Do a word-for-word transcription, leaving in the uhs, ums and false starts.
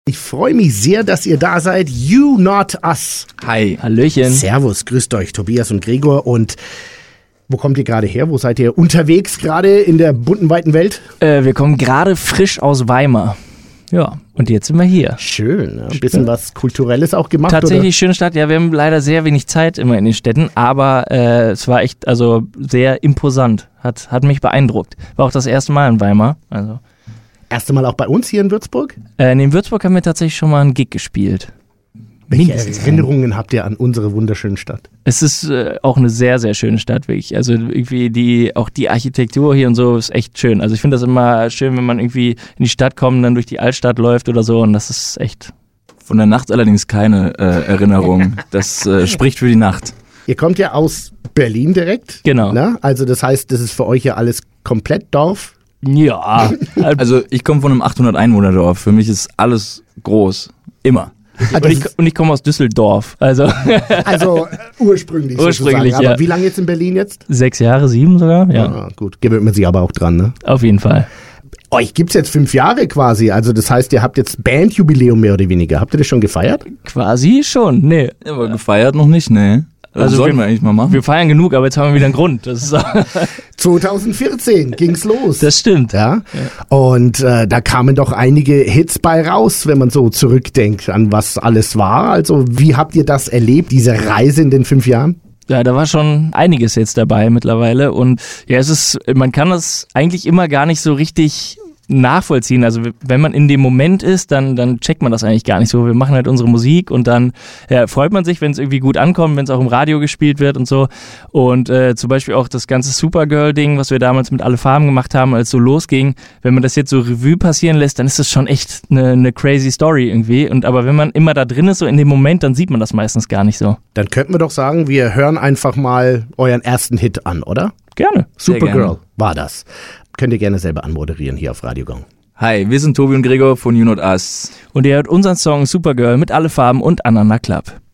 Ich freue mich sehr, dass ihr da seid. You Not Us. Hi. Hallöchen. Servus, grüßt euch, Tobias und Gregor. Und wo kommt ihr gerade her? Wo seid ihr unterwegs gerade in der bunten, weiten Welt? Äh, wir kommen gerade frisch aus Weimar. Ja, und jetzt sind wir hier. Schön. Ja, ein bisschen was Kulturelles auch gemacht, Tatsächlich oder? schöne Stadt. Ja, wir haben leider sehr wenig Zeit immer in den Städten, aber äh, es war echt also sehr imposant. Hat, hat mich beeindruckt. War auch das erste Mal in Weimar. Also. Erste Mal auch bei uns hier in Würzburg? Äh, in Würzburg haben wir tatsächlich schon mal einen Gig gespielt. Welche Mindestens Erinnerungen habt ihr an unsere wunderschöne Stadt? Es ist äh, auch eine sehr, sehr schöne Stadt, wirklich. Also irgendwie die, auch die Architektur hier und so ist echt schön. Also ich finde das immer schön, wenn man irgendwie in die Stadt kommt und dann durch die Altstadt läuft oder so, und das ist echt... Von der Nacht allerdings keine äh, Erinnerung. Das äh, spricht für die Nacht. Ihr kommt ja aus Berlin direkt. Genau. Ne? Also das heißt, das ist für euch ja alles komplett Dorf. Ja. Also ich komme von einem achthundert Einwohner-Dorf. Für mich ist alles groß. Immer. Und ich, und ich komme aus Düsseldorf. Also, Also äh, ursprünglich, Ursprünglich, sozusagen. ja. Aber wie lange jetzt in Berlin jetzt? sechs Jahre, sieben sogar? Ja, Ah, gut, gewöhnt man sich aber auch dran, ne? auf jeden Fall. Euch gibt's jetzt fünf Jahre quasi. Also das heißt, ihr habt jetzt Bandjubiläum mehr oder weniger. Habt ihr das schon gefeiert? Quasi schon, nee. Aber gefeiert noch nicht, ne? Also, Also sollten wir- wir eigentlich mal machen. Wir feiern genug, aber jetzt haben wir wieder einen Grund. Das, ist, zwanzig vierzehn ging's los. das stimmt. Ja. Und äh, da kamen doch einige Hits bei raus, wenn man so zurückdenkt an was alles war. Also wie habt ihr das erlebt, diese Reise in den fünf Jahren? Ja, da war schon einiges jetzt dabei mittlerweile, und ja, es ist, man kann das eigentlich immer gar nicht so richtig nachvollziehen. Also wenn man in dem Moment ist, dann, dann checkt man das eigentlich gar nicht so. Wir machen halt unsere Musik und dann ja, freut man sich, wenn es irgendwie gut ankommt, wenn es auch im Radio gespielt wird und so. Und äh, zum Beispiel auch das ganze Supergirl-Ding, was wir damals mit Alle Farben gemacht haben, als es so losging, wenn man das jetzt so Revue passieren lässt, dann ist das schon echt eine, eine crazy Story irgendwie. Und aber wenn man immer da drin ist, so in dem Moment, dann sieht man das meistens gar nicht so. Dann könnten wir doch sagen, wir hören einfach mal euren ersten Hit an, oder? Gerne. Sehr Supergirl gerne. war das. Könnt ihr gerne selber anmoderieren hier auf Radio Gong. Hi, wir sind Tobi und Gregor von You Not Us. Und ihr hört unseren Song Supergirl mit Alle Farben und Anana Club.